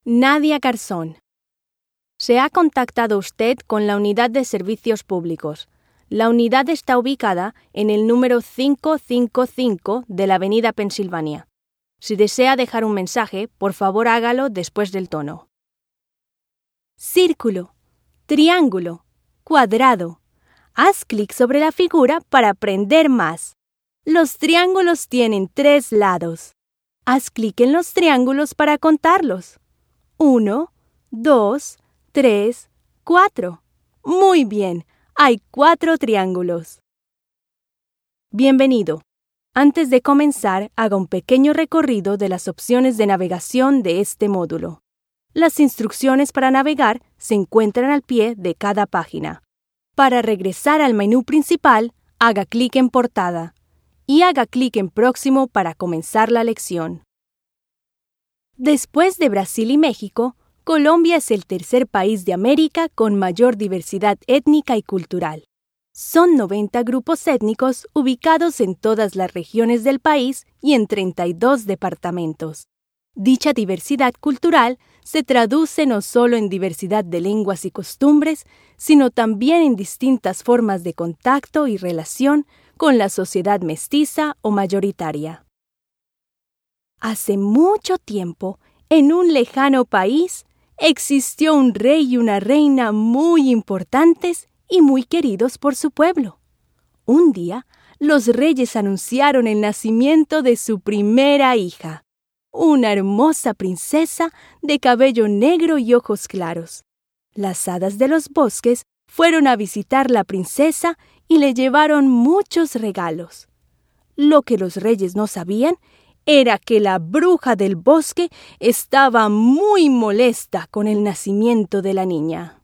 Nadia Garzón. Se ha contactado usted con la Unidad de Servicios Públicos. La unidad está ubicada en el número 555 de la Avenida Pensilvania. Si desea dejar un mensaje, por favor hágalo después del tono. Círculo, triángulo, cuadrado. Haz clic sobre la figura para aprender más. Los triángulos tienen 3 lados. Haz clic en los triángulos para contarlos. 1, 2, 3, 4. Muy bien, hay 4 triángulos. Bienvenido. Antes de comenzar, haga un pequeño recorrido de las opciones de navegación de este módulo. Las instrucciones para navegar se encuentran al pie de cada página. Para regresar al menú principal, haga clic en Portada y haga clic en Próximo para comenzar la lección. Después de Brasil y México, Colombia es el tercer país de América con mayor diversidad étnica y cultural. Son 90 grupos étnicos ubicados en todas las regiones del país y en 32 departamentos. Dicha diversidad cultural se traduce no solo en diversidad de lenguas y costumbres, sino también en distintas formas de contacto y relación con la sociedad mestiza o mayoritaria. Hace mucho tiempo, en un lejano país, existió un rey y una reina muy importantes y muy queridos por su pueblo. Un día, los reyes anunciaron el nacimiento de su primera hija, una hermosa princesa de cabello negro y ojos claros. Las hadas de los bosques fueron a visitar la princesa y le llevaron muchos regalos. Lo que los reyes no sabían era que la bruja del bosque estaba muy molesta con el nacimiento de la niña.